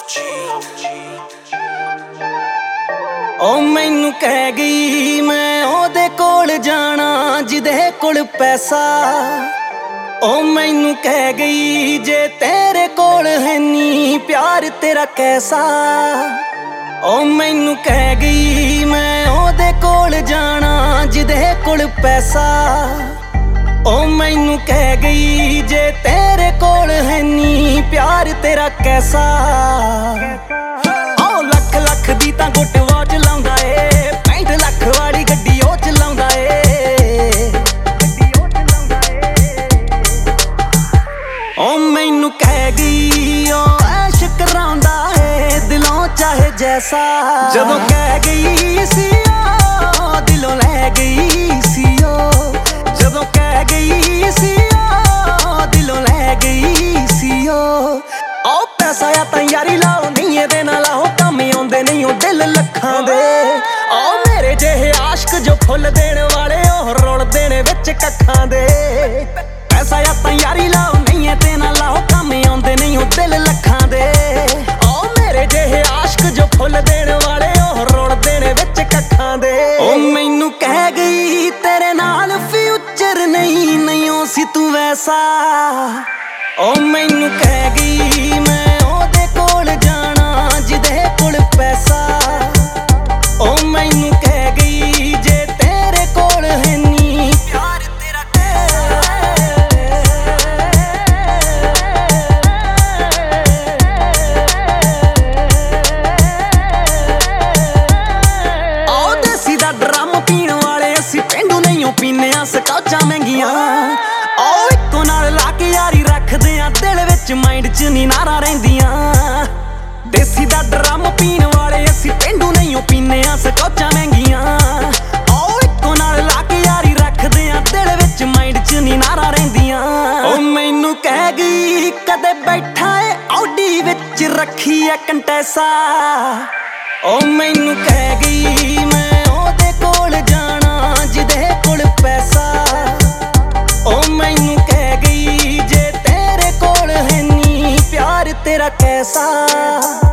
ओ मैनू कह गई मैं ओदे कोल जाना जिदे कोल पैसा। ओ मैनू कह गई जे तेरे कोल है नी प्यार तेरा कैसा। ओ मैनू कह गई मैं ओदे कोल जाना जिदे कोल पैसा। ओ मैनू कह गई जे तेरे कोल है नी प्यार तेरा कैसा। ओ लख लख दी तां गुट वॉच लाउंदा ए 65 लख वाली गड्डी ओ चलाउंदा ए। ओ मैनू कह गई ओ ऐश कराउंदा है दिलों चाहे जैसा। जदों कह गई सी ओ दिलों लै गई सी ओ। जदों कह गई सी ओ दिलों लै गई सी ओ पैसा या तां यारी लाओ नहीं एदे नाल लाओ कम आउंदे नहीं ओ दिल लखां दे। ओ मेरे जेहे आशिक जो फुल देण वाले ओ रुलदे ने विच कखां दे। पैसा या तां यारी लाओ नहीं एदे नाल लाओ कम आउंदे नहीं ओ दिल लखां दे। ओ मेरे जेहे आशिक जो फुल देण वाले ओ रुलदे ने विच कखां दे। ओ मैनू कह गई तेरे नाल फ्यूचर नहीं नहीं ओ सी तू वैसा। ओ मैनू कह गई मैं ओदे कोल जाना जिदे कोल पैसा। ओ मैनू कह गई जे तेरे कोल है नी प्यार तेरा ओ देसी दा ड्रम पीण वाले असी पेंडू नहीं ओ पीने आ स्कॉचां महंगियां। ओ इक्को नाल ला के यारी रखदे आ दिल विच माइंड च नी नारा रहिंदियां। देसी दा ड्रम पीण वाले असी पेंडू नहीं ओ पीने आ स्कॉचां महंगियां। ओ इक्को नाल ला के यारी रखदे आ दिल विच माइंड च नी नारा रहिंदियां। ओ मैनू कह गई कदे बैठा ए ऑडी विच रखी ए कंटैसा। ओ मैनू कह गई मैं ओदे कोल जाना जिदे कोल पैसा। ओ मैनू कह गई जे तेरे कोल है नी प्यार तेरा कैसा।